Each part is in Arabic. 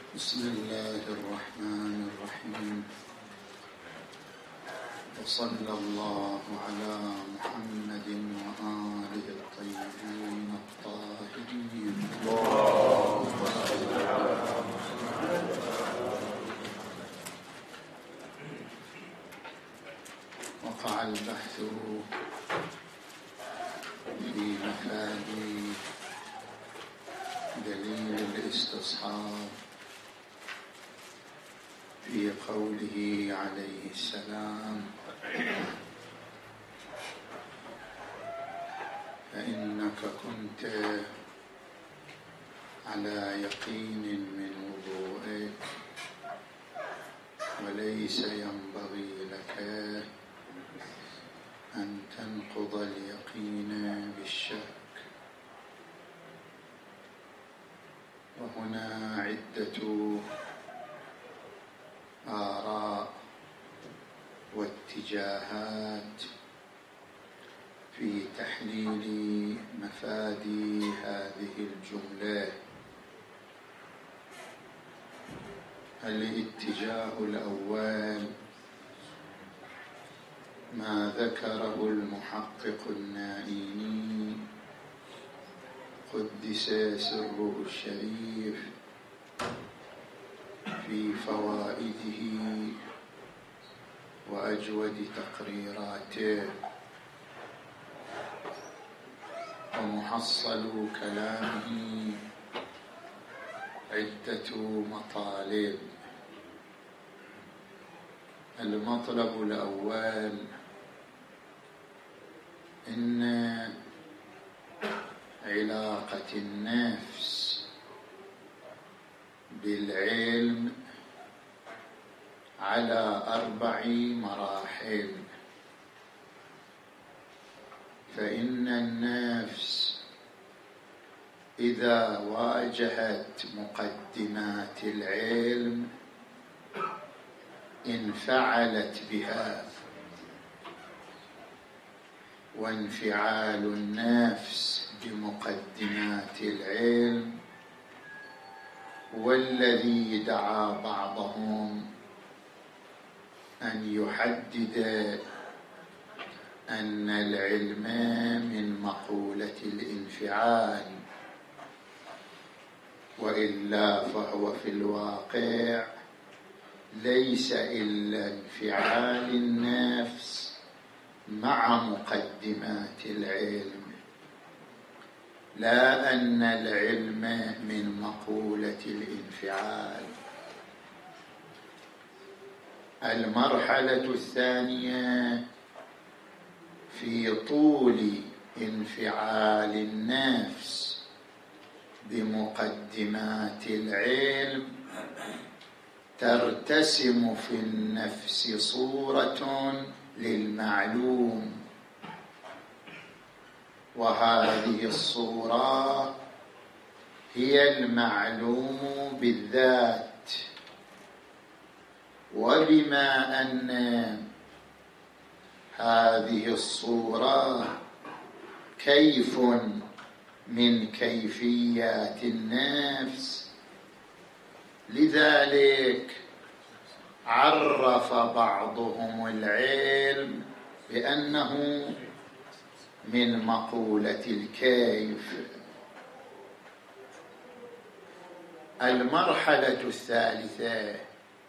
بسم الله الرحمن الرحيم، وصلى الله على محمد وآله الطيبين الطاهرين. وقع البحث في مفاد دليل الاستصحاب في قوله عليه السلام: فإنك كنت على يقين من وضوئك وليس ينبغي لك أن تنقض اليقين بالشك. وهنا عدة آراء واتجاهات في تحليل مفاد هذه الجملة. الاتجاه الأول ما ذكره المحقق النائيني قدس سره الشريف في فوائده وأجود تقريراته، ومحصل كلامه عدة مطالب. المطلب الأول إن علاقة النفس بالعلم على 4 مراحل. فإن النفس إذا واجهت مقدمات العلم انفعلت بها، وانفعال النفس بمقدمات العلم والذي دعا بعضهم أن يحدد أن العلم من مقولة الانفعال، وإلا فهو في الواقع ليس إلا انفعال النفس مع مقدمات العلم، لا أن العلم من مقولة الانفعال. المرحلة الثانية في طول انفعال النفس بمقدمات العلم ترتسم في النفس صورة للمعلوم، وهذه الصورة هي المعلوم بالذات. وبما أن هذه الصورة كيف من كيفيات النفس، لذلك عرف بعضهم العلم بأنه من مقولة الكيف. المرحلة الثالثة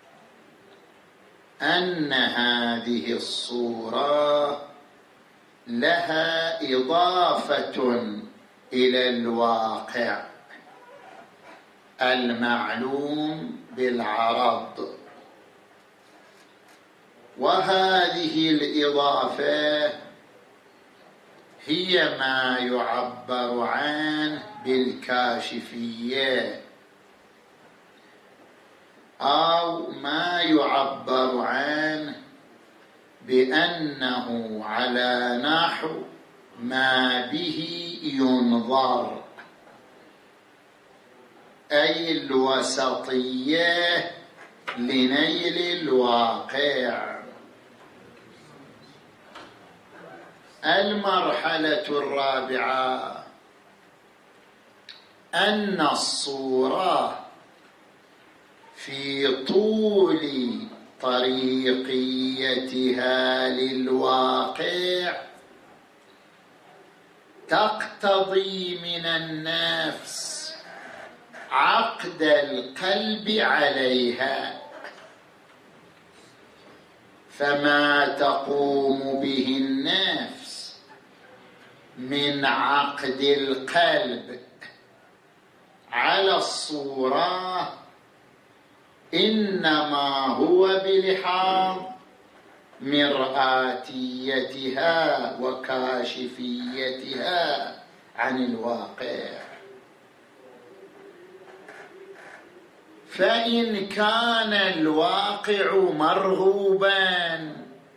أن هذه الصورة لها إضافة إلى الواقع المعلوم بالعرض، وهذه الإضافة هي ما يعبر عنه بالكاشفية، أو ما يعبر عنه بأنه على نحو ما به ينظر، أي الوسطية لنيل الواقع. المرحلة الرابعة أن الصورة في طول طريقيتها للواقع تقتضي من النفس عقد القلب عليها، فما تقوم به النفس من عقد القلب على الصورة إنما هو بلحاظ مرآتيتها وكاشفيتها عن الواقع. فإن كان الواقع مرغوبا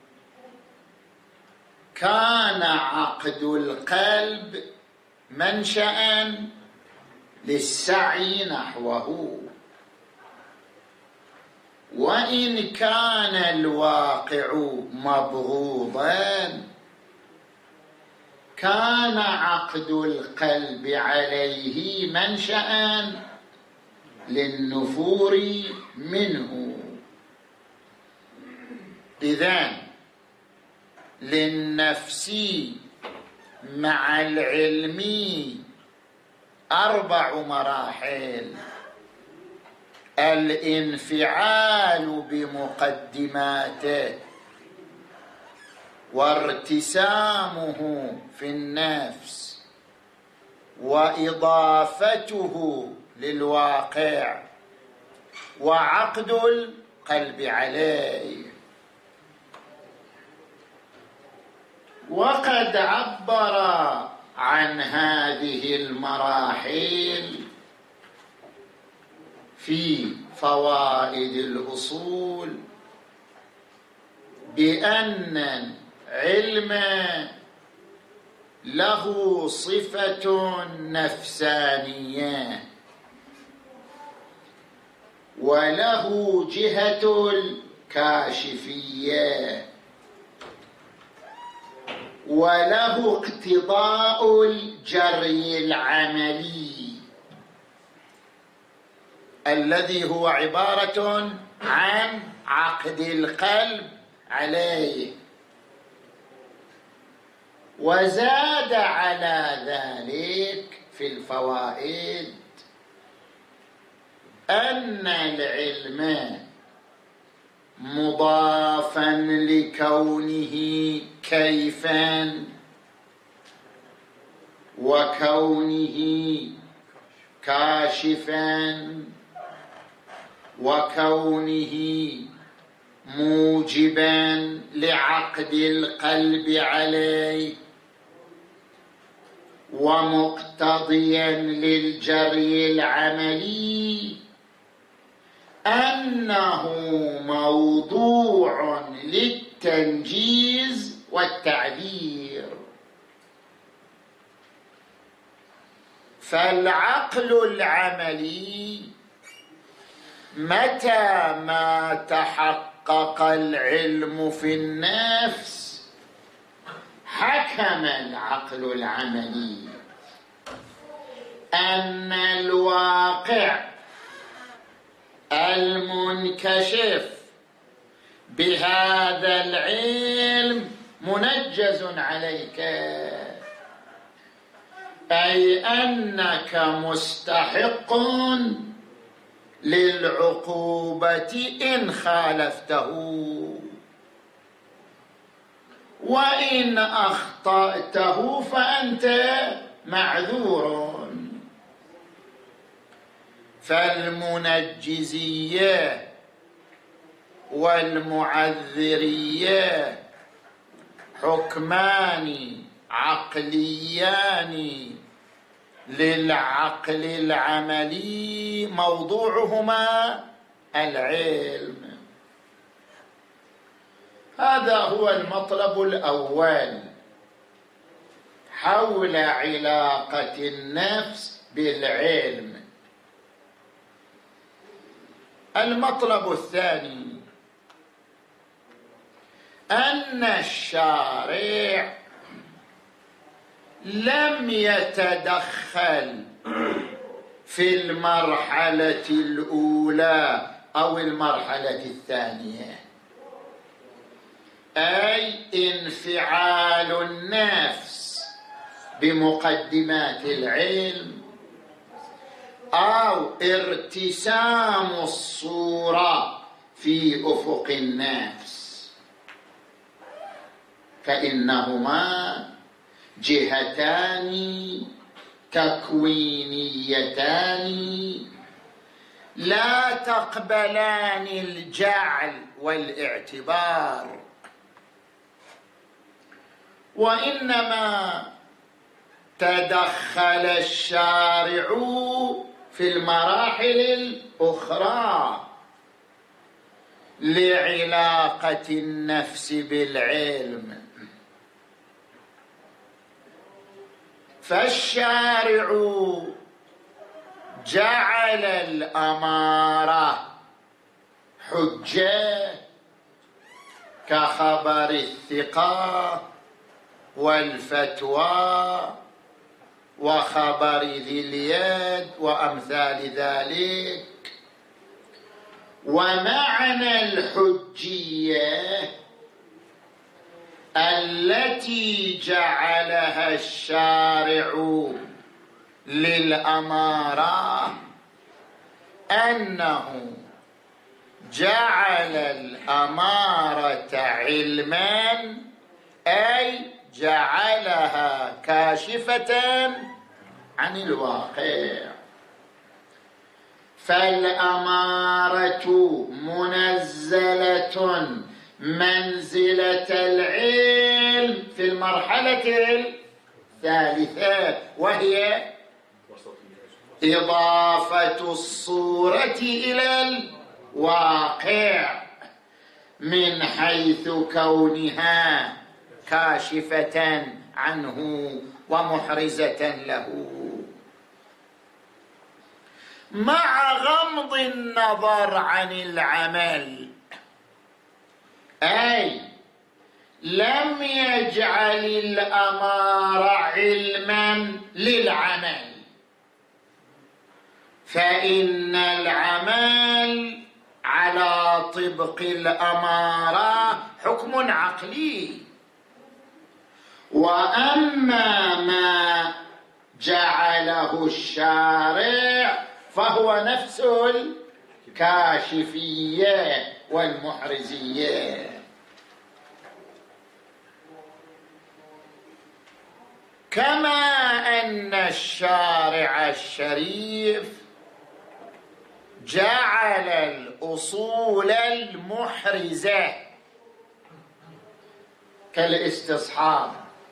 كان عقد القلب منشأ للسعي نحوه، وإن كان الواقع مبغوضا كان عقد القلب عليه منشأ للنفور منه. إذن للنفس مع العلم 4 مراحل: الانفعال بمقدماته وارتسامه في النفس وإضافته للواقع وعقد القلب عليه. وقد عبر عن هذه المراحل في فوائد الأصول بأن العلم له صفة نفسانية وله جهة الكاشفية وله اقتضاء الجري العملي الذي هو عبارة عن عقد القلب عليه. وزاد على ذلك في الفوائد أن العلم مضافا لكونه كيفا وكونه كاشفا وكونه موجبا لعقد القلب عليه ومقتضيا للجري العملي أنه موضوع للتنجيز والتعبير. فالعقل العملي متى ما تحقق العلم في النفس حكم العقل العملي أن الواقع المنكشف بهذا العلم منجز عليك، أي أنك مستحق للعقوبة إن خالفته، وإن أخطأته فأنت معذور. فالمنجزية والمعذرية حكمان عقليان للعقل العملي موضوعهما العلم. هذا هو المطلب الأول حول علاقة النفس بالعلم. المطلب الثاني أن الشارع لم يتدخل في المرحلة الأولى أو المرحلة الثانية، أي انفعال النفس بمقدمات العلم أو ارتسام الصورة في أفق النفس، فإنهما جهتان تكوينيتان لا تقبلان الجعل والاعتبار، وإنما تدخل الشارع في المراحل الأخرى لعلاقة النفس بالعلم. فالشارع جعل الأمارة حجة كخبر الثقة والفتوى وخبر ذي اليد وأمثال ذلك. ومعنى الحجية التي جعلها الشارع للأمارة أنه جعل الأمارة علما، أي جعلها كاشفة عن الواقع. فالأمارة منزلة منزلة العلم في المرحلة الثالثة، وهي إضافة الصورة إلى الواقع من حيث كونها كاشفة عنه ومحرزة له، مع غمض النظر عن العمل، أي لم يجعل الأمر علما للعمل، فإن العمل على طبق الأمارة حكم عقلي. وأما ما جعله الشارع فهو نفس الكاشفية والمحرزية. كما أن الشارع الشريف جعل الأصول المحرزة كالاستصحاب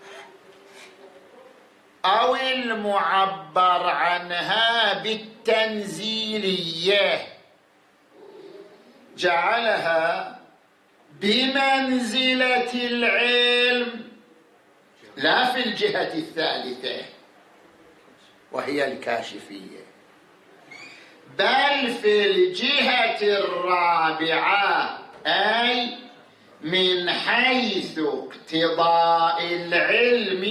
أو المعبر عنها بالتنزيلية، جعلها بمنزلة العلم لا في الجهة الثالثة وهي الكاشفية، بل في الجهة الرابعة، أي من حيث اقتضاء العلم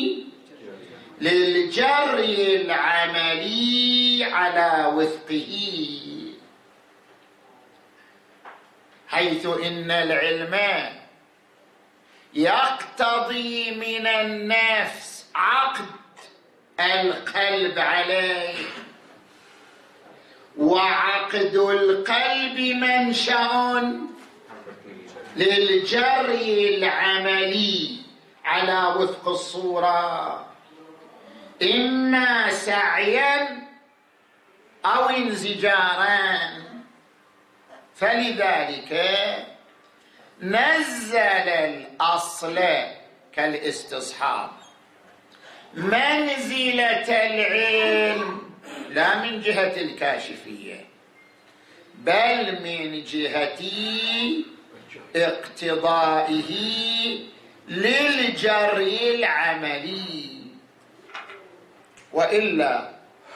للجري العملي على وفقه، حيث إن العلم يقتضي من النفس عقد القلب عليه، وعقد القلب منشأ للجري العملي على وفق الصورة، إما سعيا أو انزجارا. فلذلك نزل الأصل كالاستصحاب منزلة العلم لا من جهة الكاشفية، بل من جهة اقتضائه للجري العملي. وإلا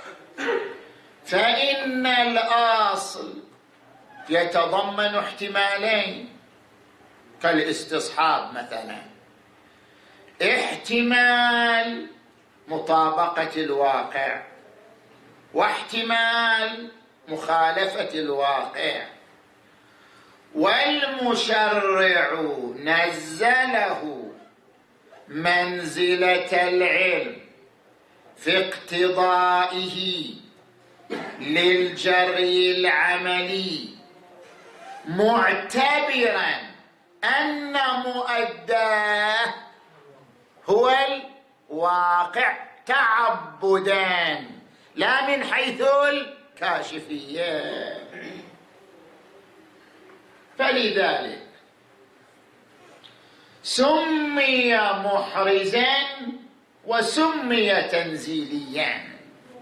فإن الأصل يتضمن احتمالين كالاستصحاب مثلا، احتمال مطابقة الواقع واحتمال مخالفة الواقع، والمشرع نزله منزلة العلم في اقتضائه للجري العملي، معتبرا أن مؤداه هو الواقع تعبدا لا من حيث الكاشفية. فلذلك سمي محرزا وسمي تنزيليا.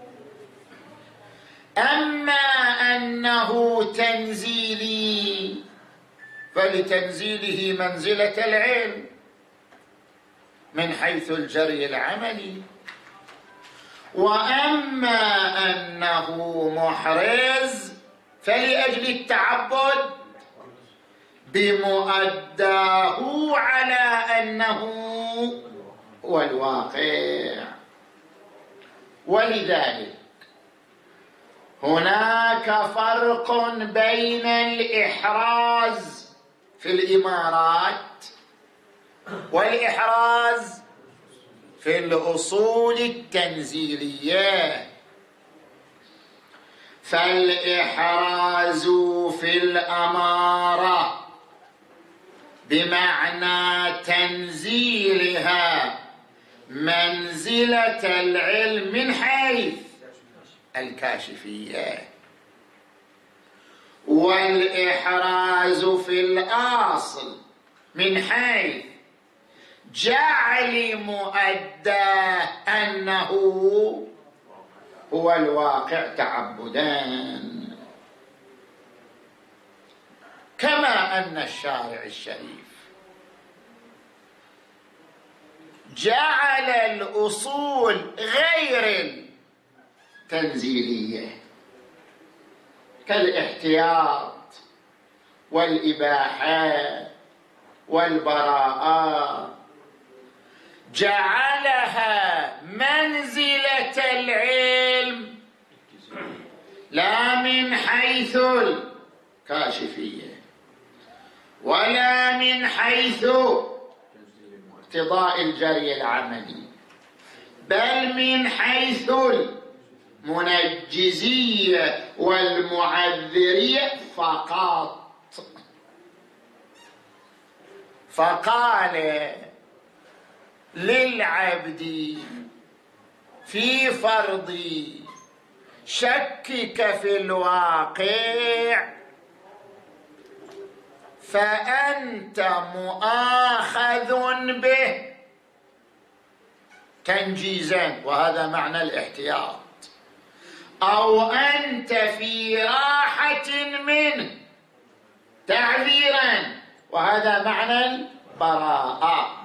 أما أنه تنزيلي فلتنزيله منزلة العلم من حيث الجري العملي، وأما أنه محرز فلأجل التعبد بمؤداه على أنه هو الواقع. ولذلك هناك فرق بين الإحراز في الإمارات والإحراز في الأصول التنزيلية. فالإحراز في الأمارة بمعنى تنزيلها منزلة العلم من حيث الكاشفية، والإحراز في الأصل من حيث جعل مؤداه أنه هو الواقع تعبدا. كما أن الشارع الشريف جعل الأصول غير التنزيلية كالاحتياط والإباحة والبراءة، جعلها منزلة العلم لا من حيث الكاشفية ولا من حيث اقتضاء الجري العملي، بل من حيث المنجزية والمعذرية فقط. فقال للعبد في فرض شكك في الواقع فأنت مؤاخذ به تنجيزا، وهذا معنى الاحتياط، أو أنت في راحة منه تعذيرا، وهذا معنى البراءة.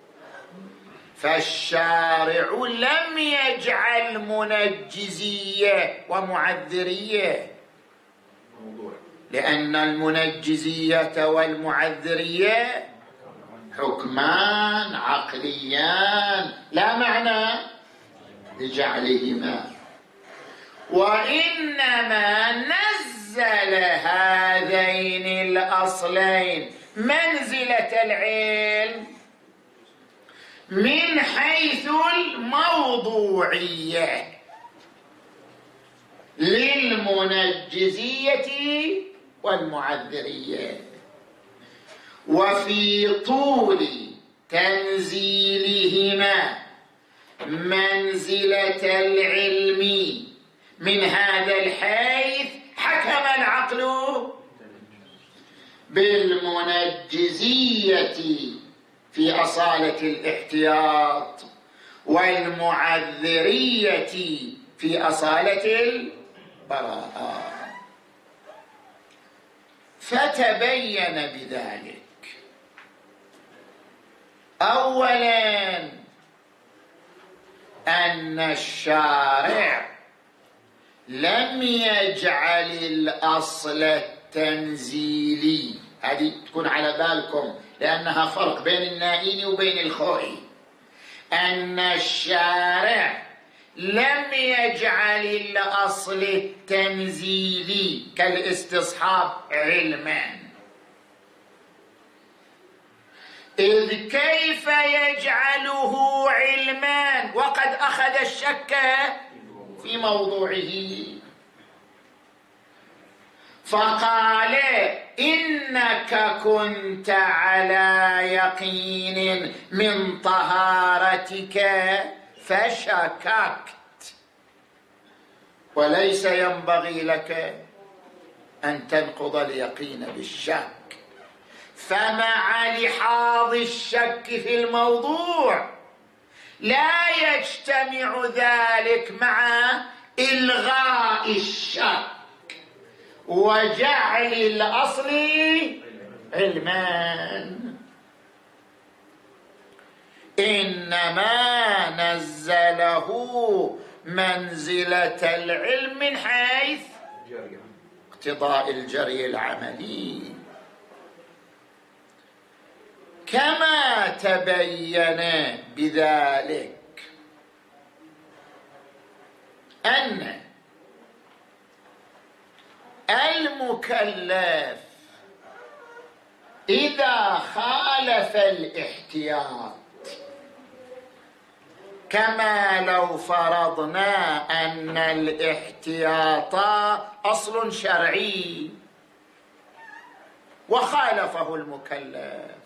فالشارع لم يجعل منجزية ومعذرية، لأن المنجزية والمعذرية حكمان عقليان لا معنى لجعلهما، وإنما نزل هذين الأصلين منزلة العلم من حيث الموضوعية للمنجزية والمعذرية، وفي طول تنزيلهما منزلة العلم من هذا الحيث حكم العقل بالمنجزية في أصالة الاحتياط والمعذرية في أصالة البراءة. فتبين بذلك أولا أن الشارع لم يجعل الأصل التنزيلي، هذه تكون على بالكم لأنها فرق بين النائين وبين الخوئي، أن الشارع لم يجعل الأصل التنزيلي كالاستصحاب علما، إذ كيف يجعله علما وقد أخذ الشك في موضوعه؟ فقال إنك كنت على يقين من طهارتك فشككت، وليس ينبغي لك أن تنقض اليقين بالشك، فمع لحاظ الشك في الموضوع لا يجتمع ذلك مع إلغاء الشك وجعل الأصل علما. إنما نزله منزلة العلم من حيث اقتضاء الجري العملي، كما تبين بذلك أن المكلف إذا خالف الاحتياط، كما لو فرضنا أن الاحتياط أصل شرعي وخالفه المكلف،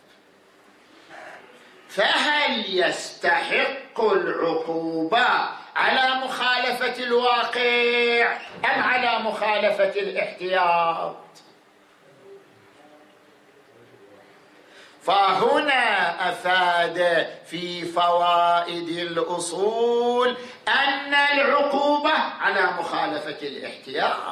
فهل يستحق العقوبة على مخالفة الواقع أم على مخالفة الاحتياط؟ فهنا أفاد في فوائد الأصول أن العقوبة على مخالفة الاحتياط.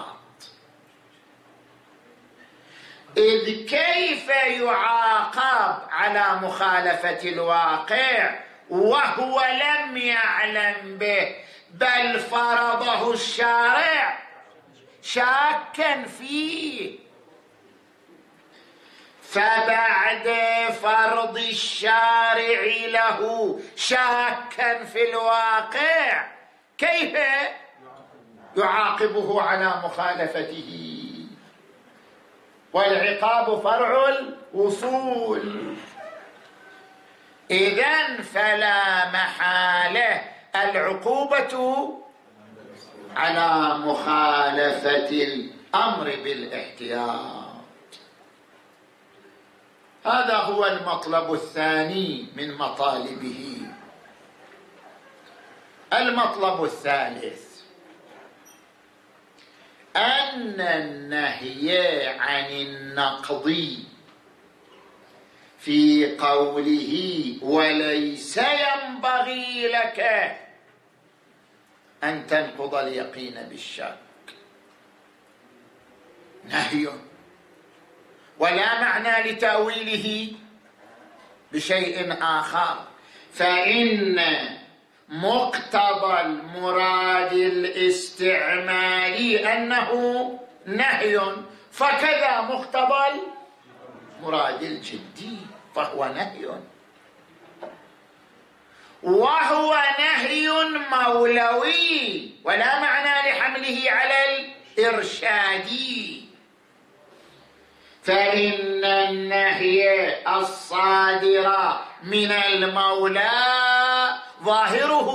إذ كيف يعاقب على مخالفة الواقع وهو لم يعلم به بل فرضه الشارع شاكا فيه؟ فبعد فرض الشارع له شاكا في الواقع كيف يعاقبه على مخالفته؟ والعقاب فرع الوصول. إذن فلا محالة العقوبة على مخالفة الأمر بالاحتياط. هذا هو المطلب الثاني من مطالبه. المطلب الثالث أن النهي عن النقض في قوله وليس ينبغي لك أن تنقض اليقين بالشك نهي، ولا معنى لتأويله بشيء آخر، فإن مقتضى المراد الاستعمالي أنه نهي، فكذا مقتضى المراد الجدي فهو نهي، وهو نهي مولوي ولا معنى لحمله على الإرشادي. فإن النهي الصادر من المولى ظاهره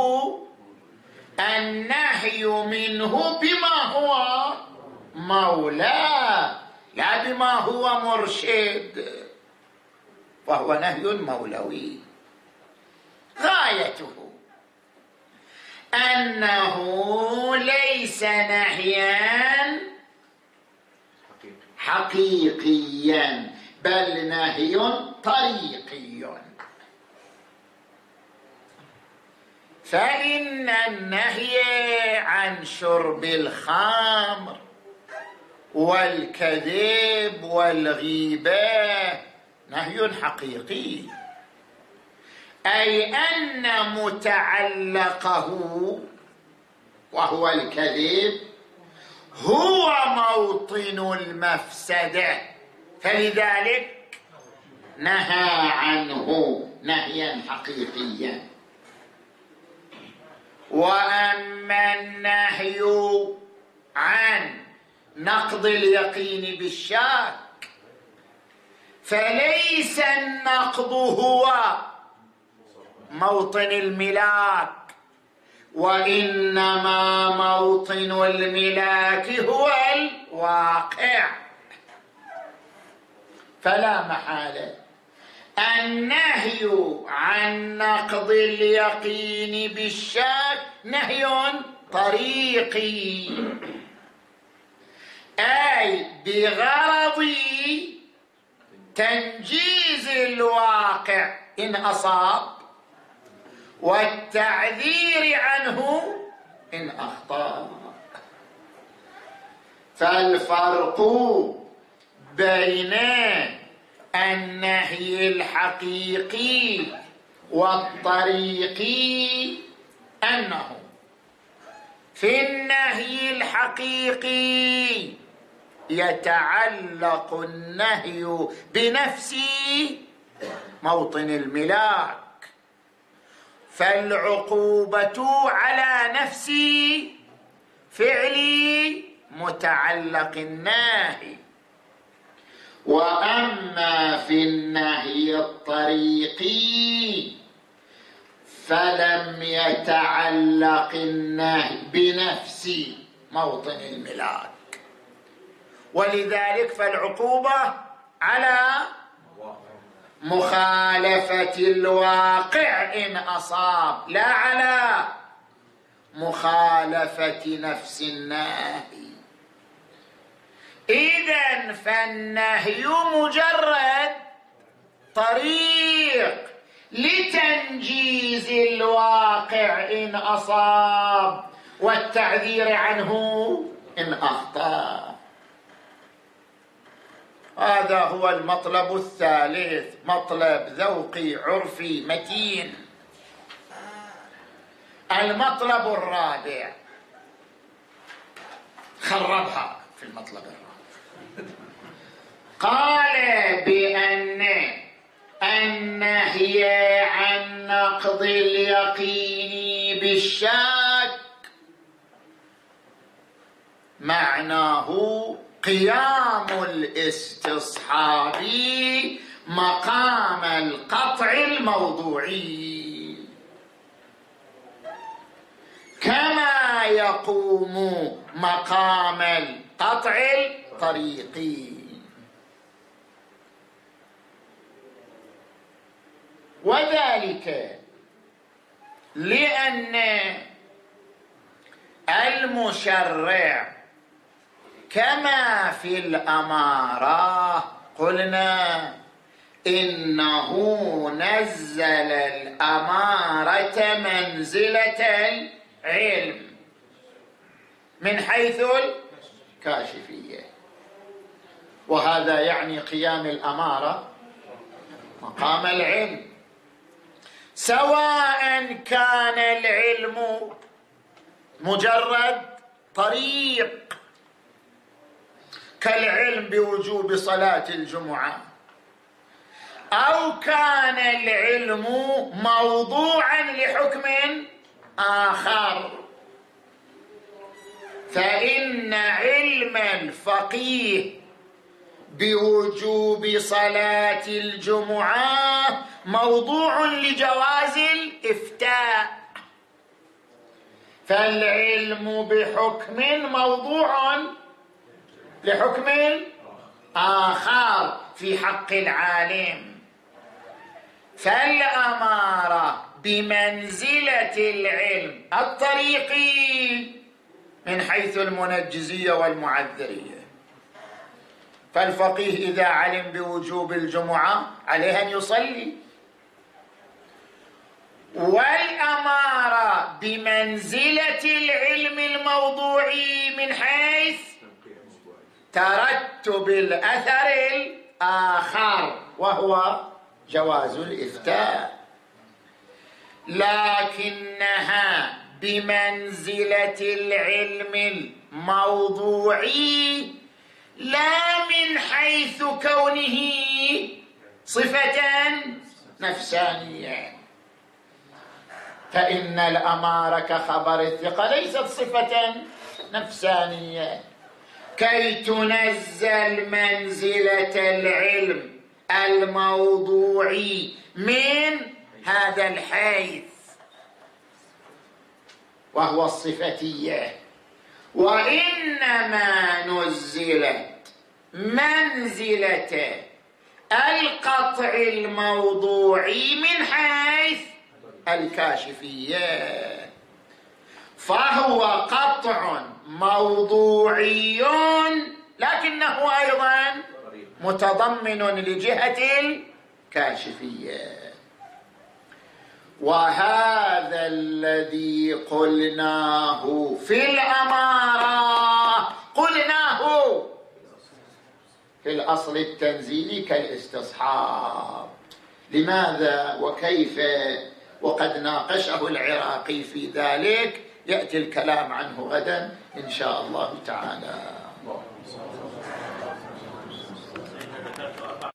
النهي منه بما هو مولى لا بما هو مرشد، فهو نهي مولوي غايته أنه ليس نهيا حقيقيا بل نهي طريقي. فإن النهي عن شرب الخمر والكذب والغيبة نهي حقيقي، أي أن متعلقه وهو الكذب هو موطن المفسدة، فلذلك نهى عنه نهيا حقيقيا. وأما النهي عن نقض اليقين بالشك فليس النقض هو موطن الملاك، وإنما موطن الملاك هو الواقع. فلا محالة النهي عن نقض اليقين بالشك نهي طريقي، أي بغرض تنجيز الواقع إن أصاب، والتعذير عنه إن أخطأ. فالفرق بين النهي الحقيقي والطريقي أنه في النهي الحقيقي يتعلق النهي بنفس موطن الملاك، فالعقوبة على نفس فعل متعلق النهي. وأما في النهي الطريقي فلم يتعلق النهي بنفس موطن الملاك، ولذلك فالعقوبة على مخالفة الواقع إن أصاب، لا على مخالفة نفس النهي. إذن فالنهي مجرد طريق لتنجيز الواقع إن أصاب، والتعذير عنه إن أخطأ. هذا هو المطلب الثالث، مطلب ذوقي عرفي متين. المطلب الرابع خربها في المطلب الرابع، قال بأن النهي عن نقض اليقين بالشك معناه قيام الاستصحاب مقام القطع الموضوعي، كما يقوم مقام القطع الطريقي. وذلك لأن المشرع كما في الأمارة قلنا إنه نزل الأمارة منزلة العلم من حيث الكاشفية، وهذا يعني قيام الأمارة مقام العلم، سواء كان العلم مجرد طريق كالعلم بوجوب صلاة الجمعة، أو كان العلم موضوعا لحكم آخر. فإن علم الفقيه بوجوب صلاة الجمعة موضوع لجواز الإفتاء، فالعلم بحكم موضوع لحكم آخر في حق العالم. فالأمارة بمنزلة العلم الطريقي من حيث المنجزية والمعذرية. فالفقيه إذا علم بوجوب الجمعة عليه أن يصلي، والأمارة بمنزلة العلم الموضوعي من حيث ترتب الأثر الآخر وهو جواز الإفتاء، لكنها بمنزلة العلم الموضوعي لا من حيث كونه صفة نفسانية، فإن الأمارة كخبر الثقة ليست صفة نفسانية كي تنزل منزلة العلم الموضوعي من هذا الحيث، وهو الصفتية. وإنما نزلت منزلة القطع الموضوعي من حيث الكاشفية، فهو قطع موضوعي لكنه أيضا متضمن لجهة الكاشفية. وهذا الذي قلناه في الأمارة قلناه في الأصل التنزيلي كالاستصحاب. لماذا وكيف؟ وقد ناقشه العراقي في ذلك، يأتي الكلام عنه غدا إن شاء الله تعالى.